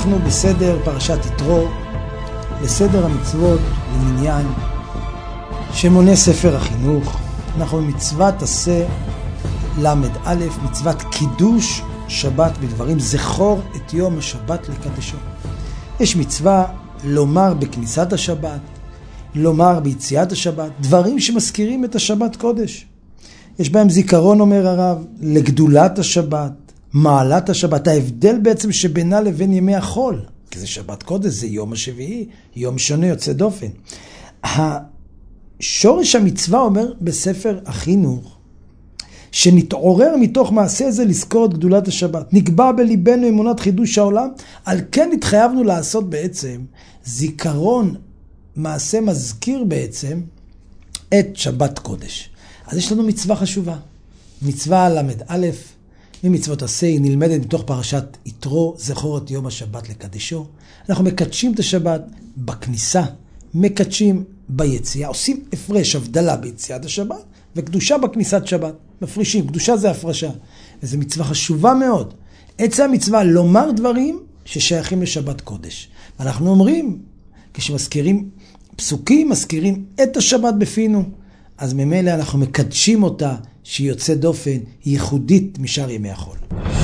אנחנו בסדר פרשת יתרו, בסדר המצוות למניין שמונה ספר החינוך. אנחנו במצוות עשה למד א', מצוות קידוש שבת בדברים, זכור את יום השבת לקדשו. יש מצווה לומר בכניסת השבת, לומר ביציאת השבת, דברים שמזכירים את השבת קודש. יש בהם זיכרון, אומר הרב, לגדולת השבת, מעלת השבת, ההבדל בעצם שבינה לבין ימי החול, כי זה שבת קודש, זה יום השביעי, יום שונה יוצא דופן. שורש המצווה אומר בספר החינוך, שנתעורר מתוך מעשה זה לזכור את גדולת השבת. נקבע בליבנו אמונת חידוש העולם, על כן התחייבנו לעשות בעצם זיכרון, מעשה מזכיר בעצם את שבת קודש. אז יש לנו מצווה חשובה, מצווה למד א', ממצוות עשה, היא נלמדת מתוך פרשת יתרו, זכור את יום השבת לקדשו. אנחנו מקדשים את השבת בכניסה, מקדשים ביציאה, עושים הפרש, הבדלה ביציאת השבת, וקדושה בכניסת שבת, מפרישים, קדושה זה הפרשה, וזו מצווה חשובה מאוד. עצה המצווה לומר דברים ששייכים לשבת קודש. אנחנו אומרים, כשמזכירים פסוקים, מזכירים את השבת בפינו, אז ממילא אנחנו מקדשים אותה שהיא יוצאת דופן, היא ייחודית משאר ימי החול.